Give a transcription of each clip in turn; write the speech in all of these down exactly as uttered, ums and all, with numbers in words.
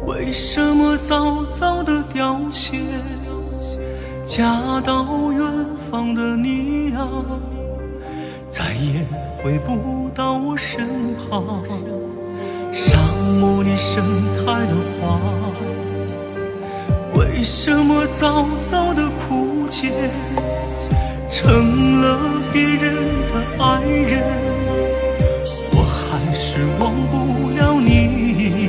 为什么早早的凋谢？嫁到远方的你啊，再也回不到我身旁。沙漠里盛开的花，为什么早早的枯竭，成了别人的爱人？我还是忘不了你。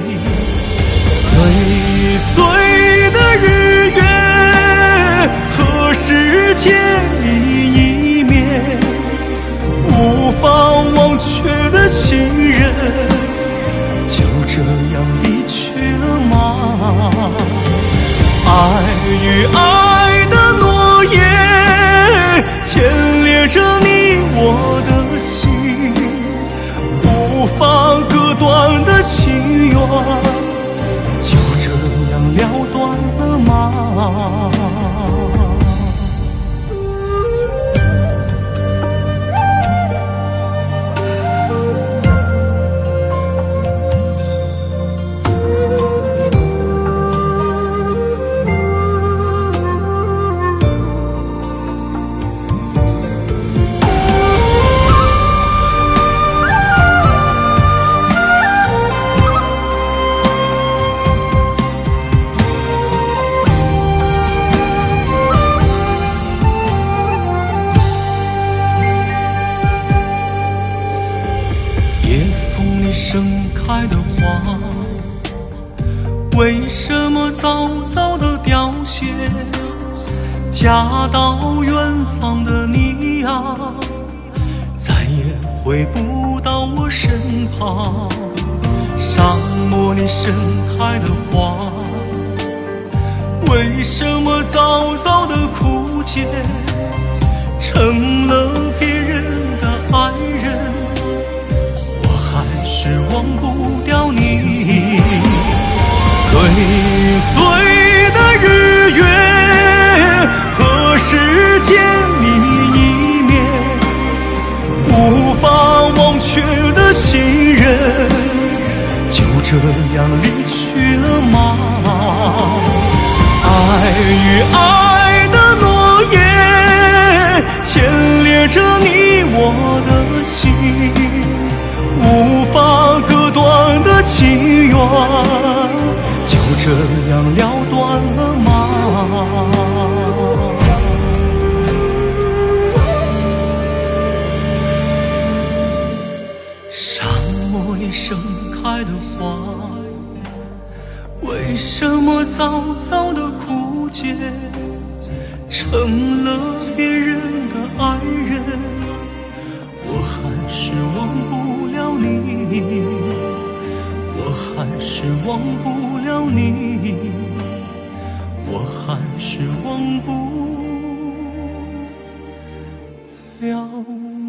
岁岁的日月，何时见你一面？无法忘却的情人，就这样离去了吗？爱与爱的诺言，牵连着你我的心，无法割断的情缘，就这样了断了吗？盛开的花，为什么早早的凋谢？嫁到远方的你啊，再也回不到我身旁。沙漠里盛开的花，为什么早早的枯竭，成了别人的爱人？还是忘不掉你。岁岁的日月，何时见你一面？无法忘却的情人，就这样离去了吗？爱与爱的诺言，牵连着你我的心，无法割断的情缘，就这样了断了吗？沙漠里盛开的花，为什么早早的枯竭，成了别人的爱人？我还是忘不了你，我还是忘不了你，我还是忘不了你。